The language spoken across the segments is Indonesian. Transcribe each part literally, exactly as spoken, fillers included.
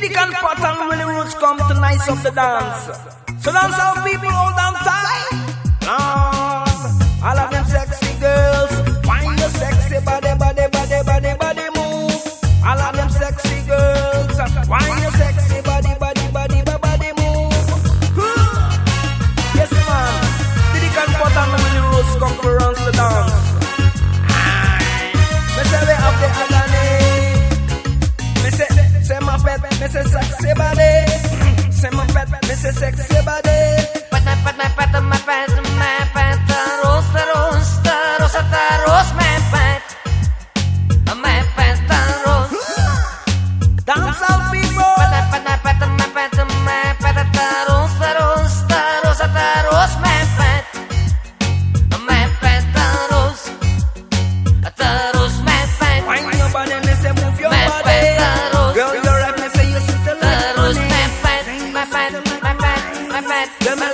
Didikan pattern when the roots come to nice up the dance. So dance how people hold on tight. Lord, all of them sexy girls, find your sexy body, body, body, body, body move. All of them sexy girls, find your sexy body, body, body, body move. Yes man, Didikan pattern when the roots come to runs the dance. Me say we have the agony. Me say, say my pet, me say sexy body. Say my pet, me say sexy body. Pet, pet, pet, pet, my pet, my pet, terus, terus, terus, terus, my pet, my pet, terus. Dance all people. Pet, pet, pet, pet, my pet, my pet, terus, terus, terus, terus, my pet, my pet, terus, terus, my pet. Wind your body, me say move your body. Girl, you're right, me say you sit the terus, my pet, my pet, my pet, my pet.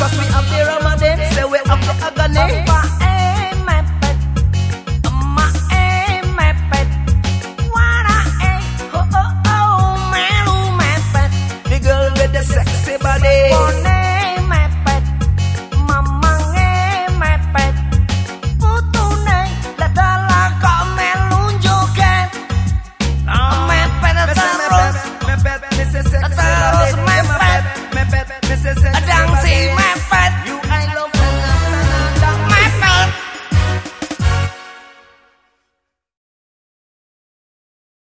Cause we have the Ramadan, say we have the agony. Papa eh mepet, emak eh mepet, wana eh ho oh oh melu mepet. The girl with the sexy body. Pone mepet, mamang eh mepet, putune ladala kok melu joget. Mepet terus, Mepet, mepet, mepet, terus mepet. mepet.